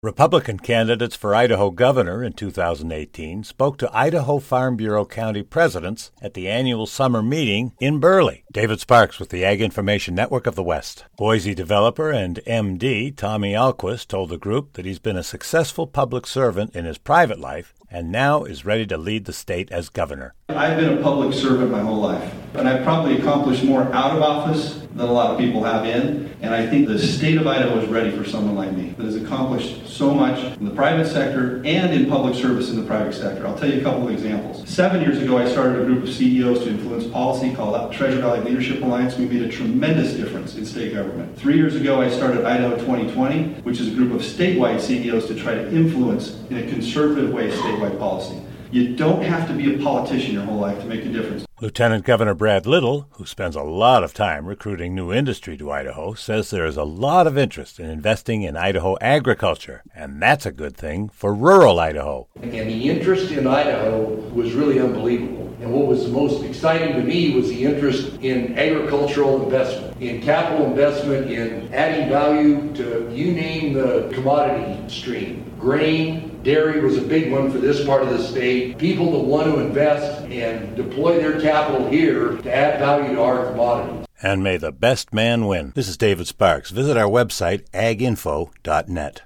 Republican candidates for Idaho governor in 2018 spoke to Idaho Farm Bureau County presidents at the annual summer meeting in Burley. David Sparks with the Ag Information Network of the West. Boise developer and MD Tommy Alquist told the group that he's been a successful public servant in his private life and now is ready to lead the state as governor. I've been a public servant my whole life, and I've probably accomplished more out of office than a lot of people have in, and I think the state of Idaho is ready for someone like me that has accomplished so much in the private sector and in public service in the private sector. I'll tell you a couple of examples. 7 years ago, I started a group of CEOs to influence policy called Treasure Valley Leadership Alliance. We made a tremendous difference in state government. 3 years ago, I started Idaho 2020, which is a group of statewide CEOs to try to influence in a conservative way statewide policy. You don't have to be a politician your whole life to make a difference. Lieutenant Governor Brad Little, who spends a lot of time recruiting new industry to Idaho, says there is a lot of interest in investing in Idaho agriculture, and that's a good thing for rural Idaho. And the interest in Idaho was really unbelievable. And what was the most exciting to me was the interest in agricultural investment, in capital investment, in adding value to, you name the commodity stream. Grain, dairy was a big one for this part of the state. People that want to invest and deploy their capital here to add value to our commodities. And may the best man win. This is David Sparks. Visit our website, aginfo.net.